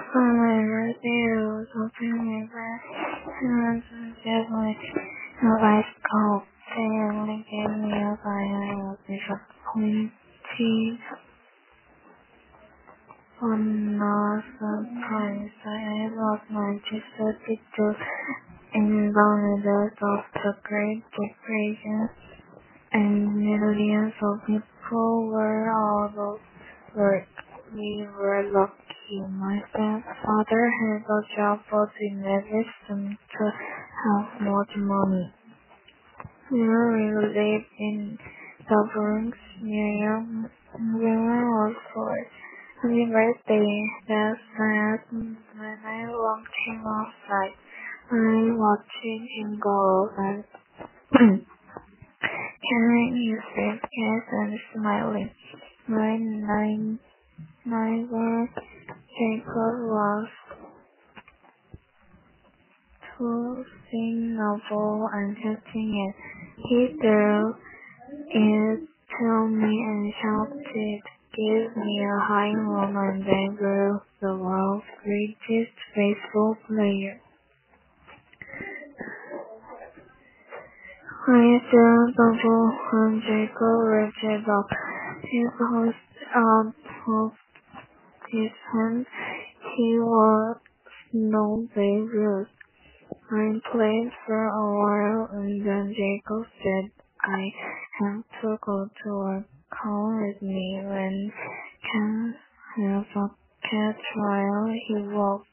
On my birthday, I was hoping my parents would give me a bicycle. They only gave me a bike. I was disappointed. On no surprise, I was Manchester to in the middle of the Great Depression, and millions of people were out of work. We were lucky. My father had a job, but we never seemed to have much money. We lived in the Bronx, New York, when I was four. Happy birthday, Dad said when I walked him outside. I watching him go and carrying his briefcase and smiling. My neighbor Jacob was tossing a ball and catching it. He threw it to me and shouted, "Give me a high run," and then grew the world's greatest baseball player. I threw the ball and Jacob reached it up. He hoisted out of his hand. He was no Babe Ruth. I played for a while and then Jacob said I have to go to work. Come with me when can have a cat trial. He walked